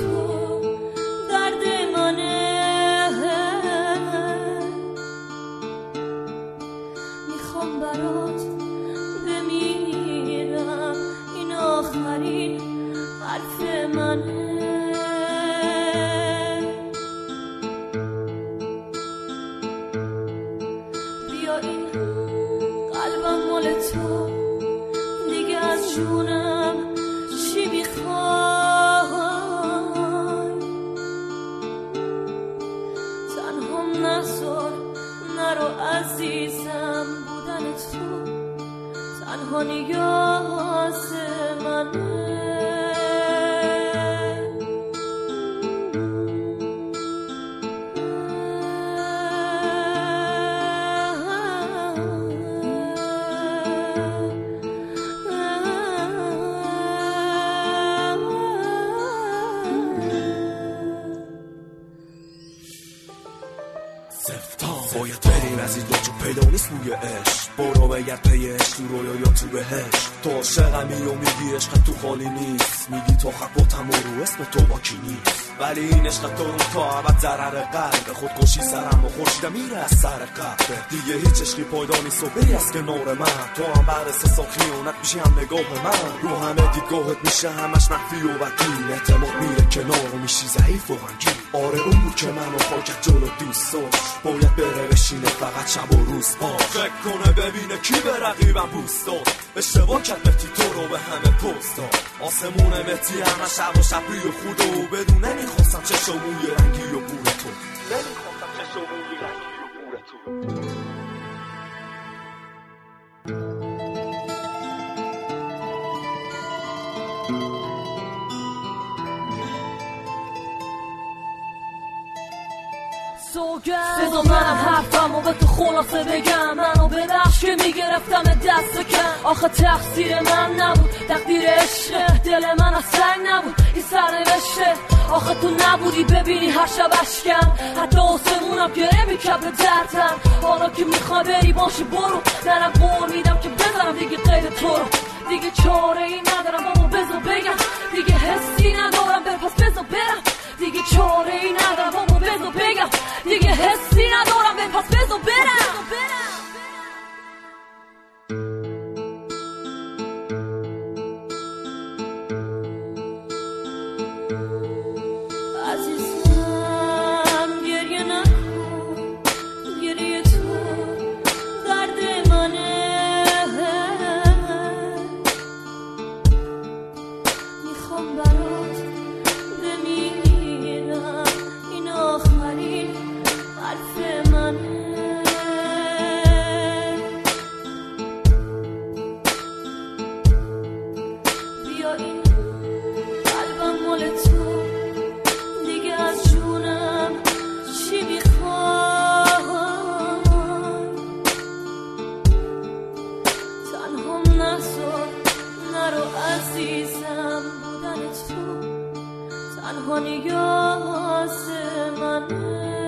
تو درد منه، میخوام برات بمیرم، این آخرین حرف منه. بیا این قلبم مال تو، دیگه از جونم چی میخوای؟ تنهام نذار، نرو عزیزم، بودن تو تنها نیاز منه. باید بریم از این چون پیدا نیست بوی عشق، برو بگرد پی عشق تو رویا یا تو بهشت. تو عاشقمی و میگی عشق تو خالی نیست، میگی تو خباتم و رو اسم تو باکی نیست، ولی این عشق تو رو تا ابد ضرر قلب. خودکشی سرم و خورشیدم میره از سر قلب، دیگه هیچ عشقی پایدا نیست و بری از کنار من. تو هم بعد 3 سال خیانت میشی هم نگاه من، رو همه دیدگاهت میشه همش مخفی و وکیل، اعتماد میره کنار و میشی ضعیف و غمگین. آره اون بود که منو پاکت جلو دوست داشت، باید بره بشینه فقط شب و روز باش، فکر کنه ببینه کی به رقیبم بوست داد. اشتباه کرد مهدی تو رو به همه پست داد، آسمون مهدی همه شب و شب روی خود و بدون نمیخواستم چشم موی رنگی و بور تو، نمیخواستم چشم موی رنگی و بور تو. بذار منم حرفمو به تو خلاصه بگم، منو ببخش که میگرفتم دست کم، آخه تقصیر من نبود، تقدیر عشقه، دل من از سنگ نبود این سرنوشته. آخه تو نبودی ببینی هر شب اشکم، حتی آسمونم گره میکرد به دردم. حالا که میخوای بری باشی برو، درم قول میدم که بذارم دیگه غیر تو رو، دیگه چاره ای ندارم بابا بذار بگم، دیگه حسی ندارم پس بذار برم، دیگه چاره ای ندارم بابا بذار بگم، دیگه حسی ندارم پس بذار برم. عزیزم گریه نکن، گریه تو درد منه، میخوام برات بمیرم، این آخرین حرف منه. بیا این قلبم مال تو، دیگه از جونم چی میخوای؟ تنهام نذار، نرو عزیزم، بودن تو تنها نیاز منه.